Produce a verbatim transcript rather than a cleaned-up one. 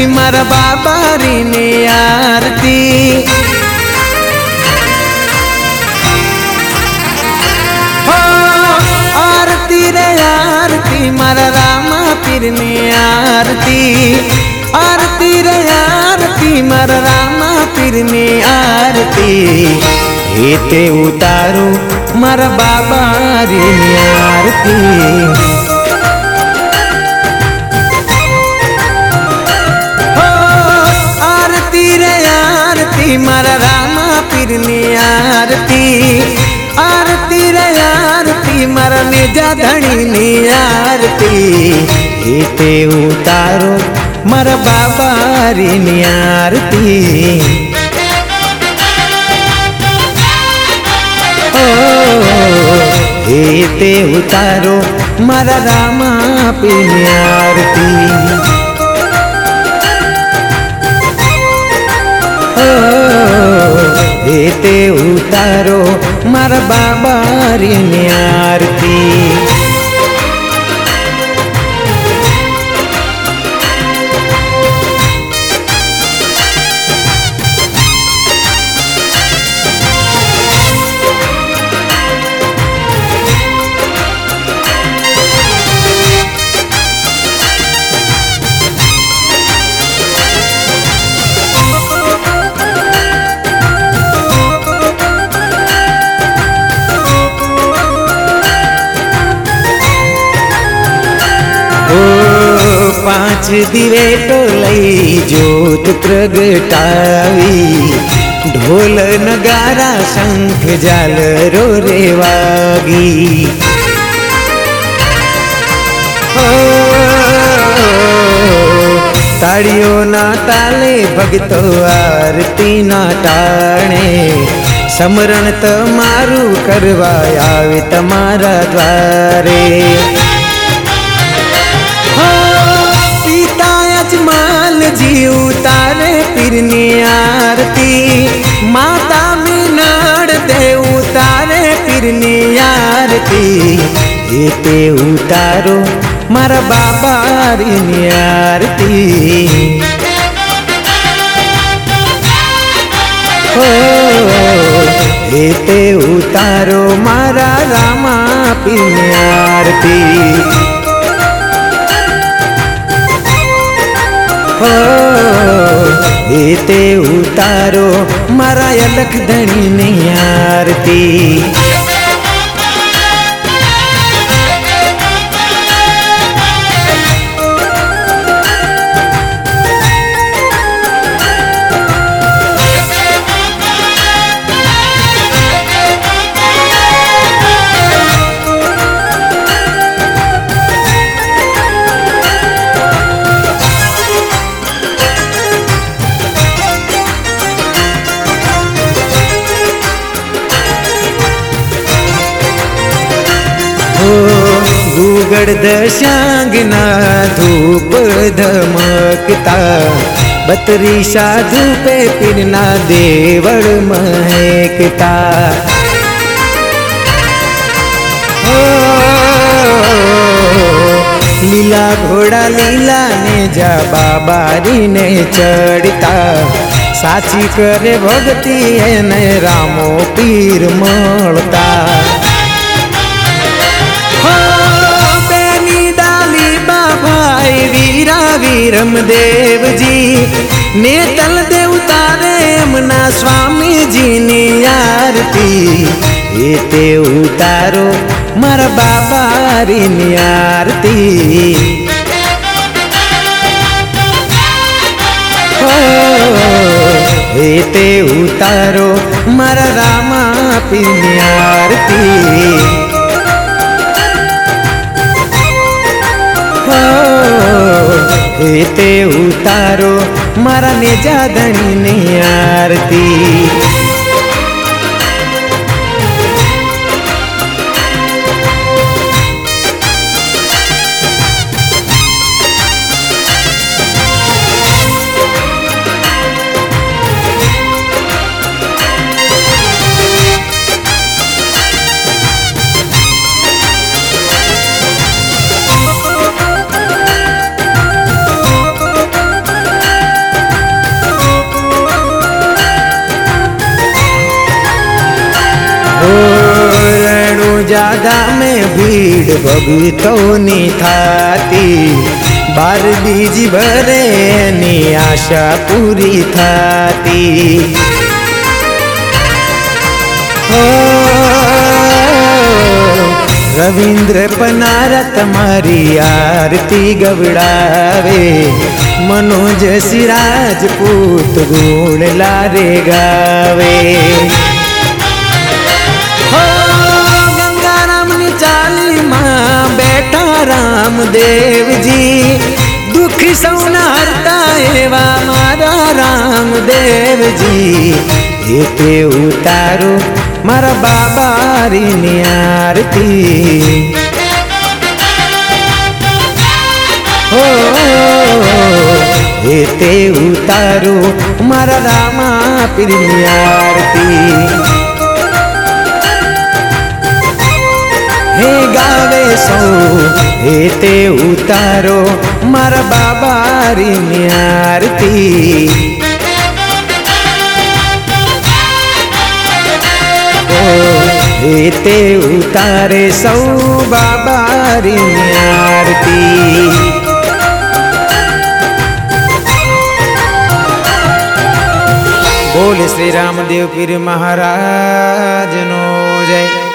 मारा बाबा री ने आरती। हो आरती रे आरती मारा रामा पीर ने आरती। आरती रे आरती मारा रामा पीर ने आरती। हेते उतारो मारा बाबा री ने आरती। मारा रामा पीर ने आरती। आरती रे आरती मारा नेजा धनी ने आरती। हेते उतारो मारा बाबा री ने आरती। ओ हेते उतारो मारा रामा पीर ने आरती। हेते उतारो मारा बाबा री ने आरती। पांच दिवे तो लई जोत प्रगटावी। ढोल नगारा शंख झालरो रे वागी। हो ताड़ियों ना ताले भगतो आरती ना टाणे। समरण तमारू करवा आवे तमारा द्वारे। अजमाल जी उतारे पीर ने आरती। माता मीनाड़ दे उतारे पीर ने आरती। हेते उतारो मारा बाबा री ने आरती। हो हेते उतारो मारा रामा पीर ने आरती। हो हेते उतारो मारा अलख धनी ने आरती। गुगड़ दशांगना धूप धमकता। बतरी साधु पे पिरना देवड़ महकता। हो लीला घोड़ा लीला ने जा बाबा री ने चढ़ता। साची करे भक्ति है ने रामो पीर मलता। वीरा वीरम देव जी ने तल दे उतारे यमुना स्वामी जी ने आरती। हेते उतारो मारा बाबा री ने आरती। हो हेते उतारो मारा रामा पीर ने आरती। हेते उतारो मारा नेजा धनी ने आरती। ज्यादा में भीड़ भगतोनी थाती बार बीजी भरे नी आशा पूरी थाती हो रविंद्र पनारा तुम्हारी आरती गवड़ावे मनोज सिराजपूत गुण लारे गावे हो गंगाराम नी चाली मां बैठा रामदेव जी दुख सौना हरता एवा मारा रामदेव जी एते उतारो मारा बाबा री नी आरती हो एते उतारो मारा रामा पीर नी आरती हे गावे सो एते उतारो मारा बाबा री नी आरती एते उतारे सौ बाबा री आरती बोले श्री रामदेव पीर महाराज नो जय।